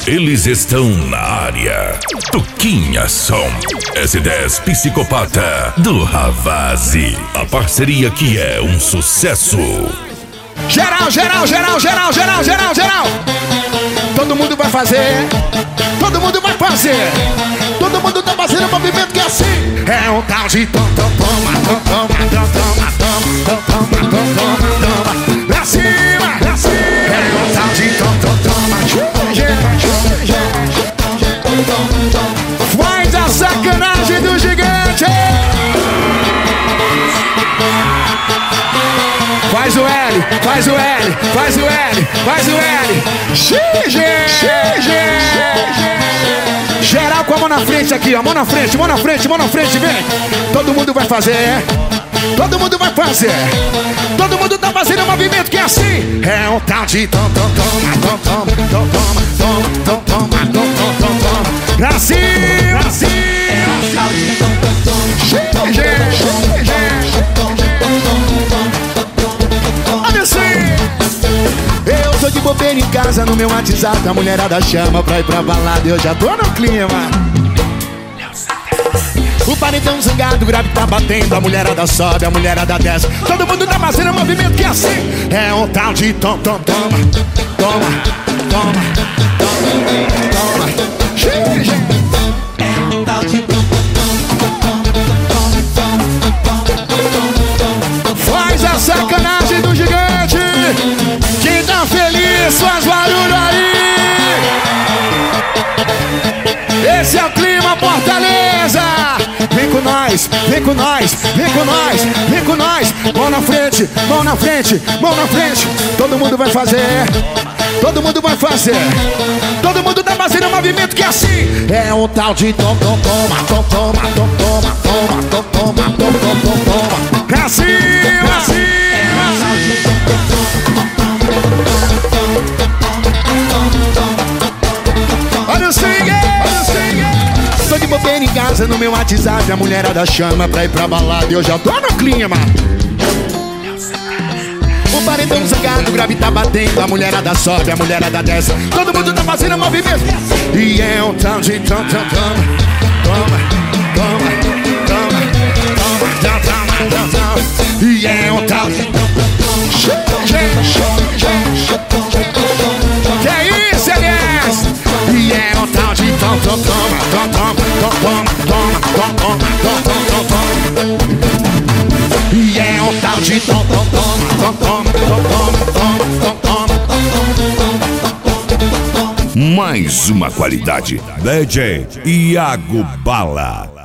Eles estão na área. Tuquinha Som, S10 Psicopata do Ravazzi. A parceria que é um sucesso. Geral. Todo mundo vai fazer. Todo mundo vai fazer. Todo mundo tá fazendo um movimento que é assim. É um tal de toma. Pra cima. É um tal de toma. Faz a sacanagem do gigante. Faz o L. Xige. Geral com a mão na frente aqui, ó. Mão na frente, vem. Todo mundo vai fazer. Todo mundo tá fazendo um movimento que é assim. É um tal de toma. Pra cima. É um tal de toma. Olha assim. Eu tô de bobeira em casa no meu WhatsApp. A mulherada chama pra ir pra balada e eu já tô no clima. O paredão zangado, o grave tá batendo. A mulherada sobe, a mulherada desce. Todo mundo tá fazendo um movimento que é assim. É um tal de toma. É um tal de faz a sacanagem do gigante. Quem tá feliz, faz barulho aí. Esse é o clima Fortaleza. Vem com nós. Mão na frente. Todo mundo vai fazer. Todo mundo tá fazendo um movimento que é assim. É um tal de toma. Pra cima. Olha o swing. Tô de bobeira em casa no meu WhatsApp. A mulherada chama pra ir pra balada e eu já tô no clima. O paredão zangado, o grave tá batendo. A mulherada sobe, a mulherada desce. Todo mundo tá fazendo movimento. E é um tal de toma. E é um tal de que é isso, aliás? E é um tal de toma. E é um tal de toma. Mais uma qualidade. DJ Iago Bala.